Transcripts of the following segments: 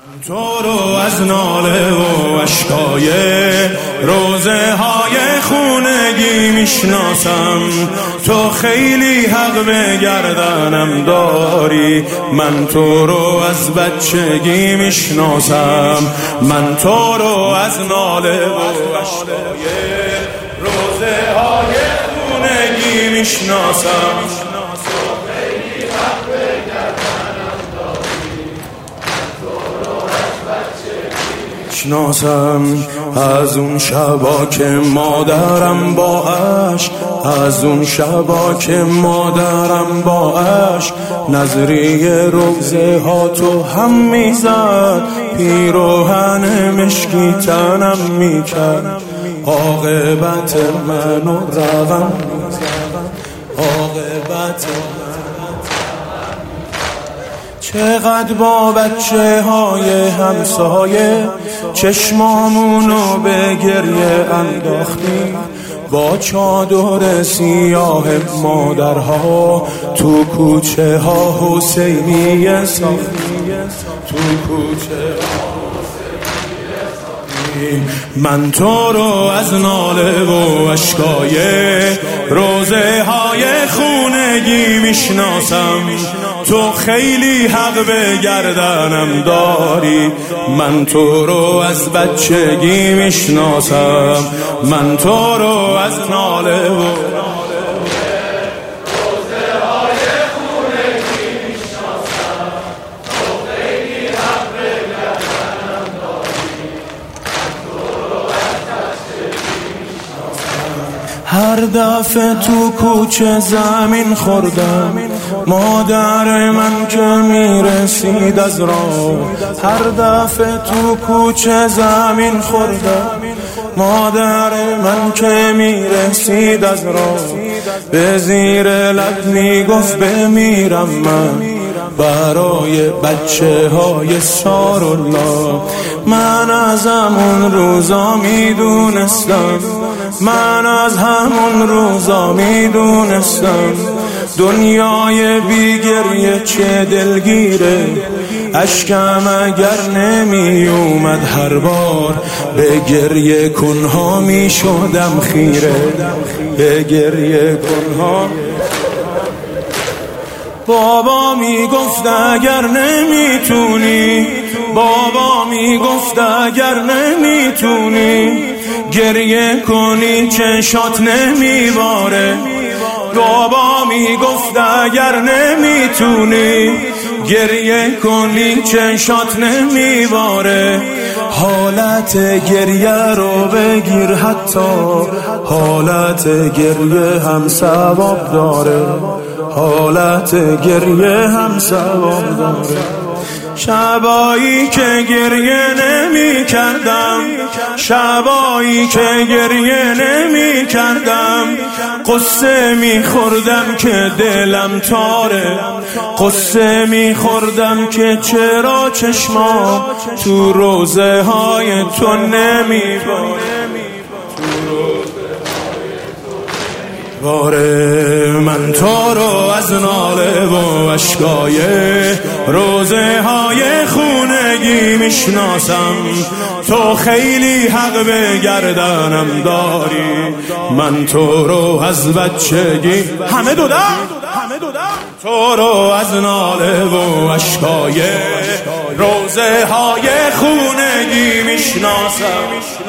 تو رو از ناله و اشکای روزه های خونگی میشناسم، تو خیلی حق به گردنم داری. من تو رو از بچگی میشناسم، من تو رو از ناله و اشکای روزه های خونگی میشناسم. از اون شبا که مادرم با عشق، از اون شبا که مادرم با عشق نظری روزه ها تو هم میزد، پیراهن مشکی تنم میکرد، عاقبت منو روان عاقبت چقدر با بچه های همسایه چشمامونو به گریه انداختیم، با چادر سیاه مادرها تو کوچه ها حسینیه ساختیم، تو کوچه ها من تو رو از ناله و اشکای روزه های خونگی میشناسم، تو خیلی حق به گردنم داری. من تو رو از بچگی میشناسم، من تو رو از ناله و هر دفعه تو کوچه زمین خوردم، مادر من که میرسید از راه. هر دفعه تو کوچه زمین خوردم، مادر من که میرسید از راه. به زیر لب میگفت بمیرم من برای بچه های سارالله. من از همون روزا میدونستم، من از همون روزا میدونستم دنیای بیگریه چه دلگیره. اشکم اگر نمی اومد هر بار به گریه کنها می شدم خیره، به گریه کنها. بابا می گفت اگر نمیتونی، بابا می گفت اگر نمیتونی گریه کنی چشات نمیباره. بابا می گفت اگر نمیتونی گریه کنی چشات نمیباره. حالت گریه رو بگیر، حتی حالت گریه هم ثواب داره، حالت گریه هم ثواب داره. شبایی که گریه نمی کردم، شبایی که گریه نمی کردم قصه می خوردم که دلم تاره، قصه می خوردم که چرا چشما تو روزه های تو نمی باره. من تو رو از ناله و اشکای روزه های خونگی میشناسم، تو خیلی حق به گردنم داری. من تو رو از بچگی همه دو تو رو از ناله و اشکای روزه های خونگی میشناسم.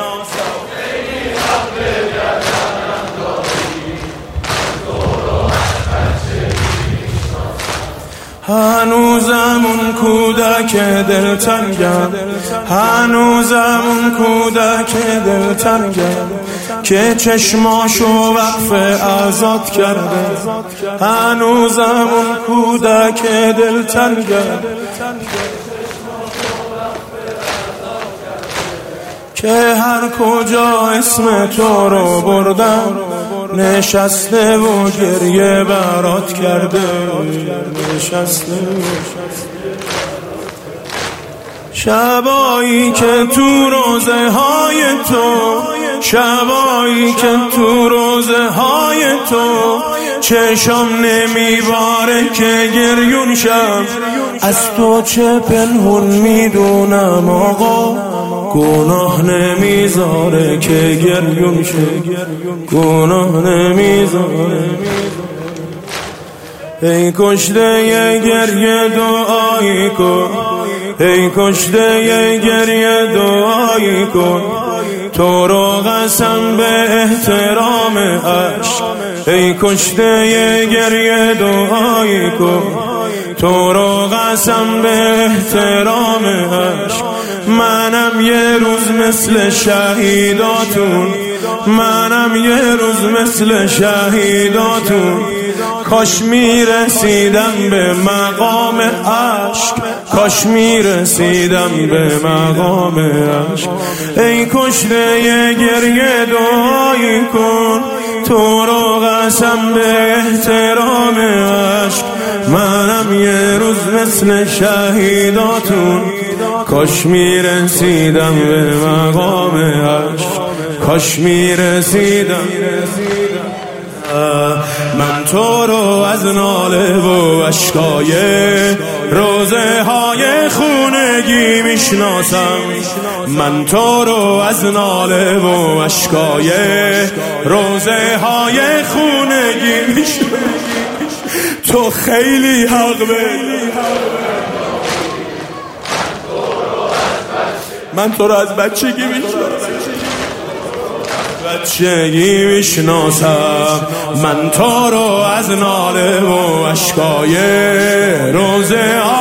هنوزم اون کودک دلتنگم، هنوزم اون کودک دلتنگم که چشماشو وقف آزاد کرده. هنوزم اون کودک دلتنگم که هر کجا اسم تو رو بردم نشسته و گریه برات کرده، نشسته. شبایی که تو روزه های تو، شبایی که تو روزه های تو چشم نمیباره که گریون شم، از تو چه پنهون میدونم آقا، گناه نمیذاره که گریون شه، گناه نمیذاره. ای کشته ی گریه دعایی کن، ای کشته ی گریه دعایی کن، تو رو قسم به احترام عشق. ای کشته ی گریه دعایی کن، تو رو قسم به احترام عشق. منم یه روز مثل شهیداتون، منم یه روز مثل شهیداتون، کاش میرسیدم به مقام عشق، کاش میرسیدم به مقام عشق. ای کشته ی گریه دعایی کن، تو رو قسم به احترام عشق. منم یه روز مثل شهیداتون، کاش میرسیدم به مقام عشق، کاش میرسیدم. من تو رو از ناله و اشکای روزه های خونگی میشناسم، من تو رو از ناله و اشکای روزه های خونگی میشناسم. تو خیلی حق بری، من تو رو از بچگی میشناسم، من تو رو از ناله و اشکای روزه